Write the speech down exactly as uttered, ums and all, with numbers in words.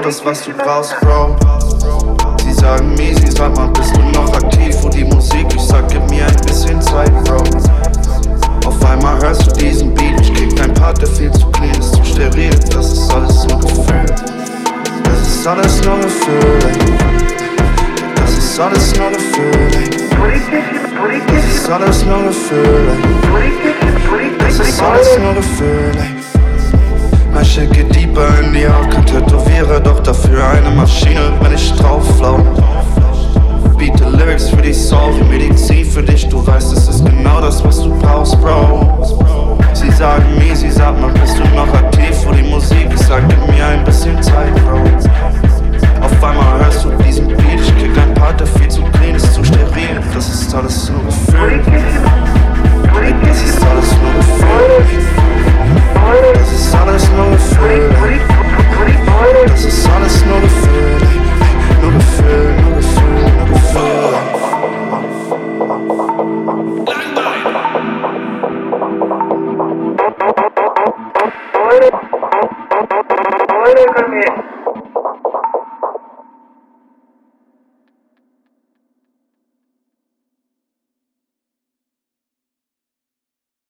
das, was du brauchst, Bro. Sie sagen Misi, sag mal, bist du noch aktiv für die Musik? Ich sag, gib mir ein bisschen Zeit, Bro. Auf einmal hörst du diesen Beat, ich krieg dein Part, der viel zu clean ist, zu steril. Das ist alles nur Gefühl. Das ist alles nur Gefühl, ey. Das ist alles nur Gefühl, ey. Das ist alles nur Gefühl, ey. Das ist alles nur Gefühl, ey. Mein Shit geht deeper in die Haut, kein Tätowierer, doch dafür eine Maschine, wenn ich drauflau. Biete Lyrics für die Soul, wie Medizin für dich, du weißt, es ist genau das, was du brauchst.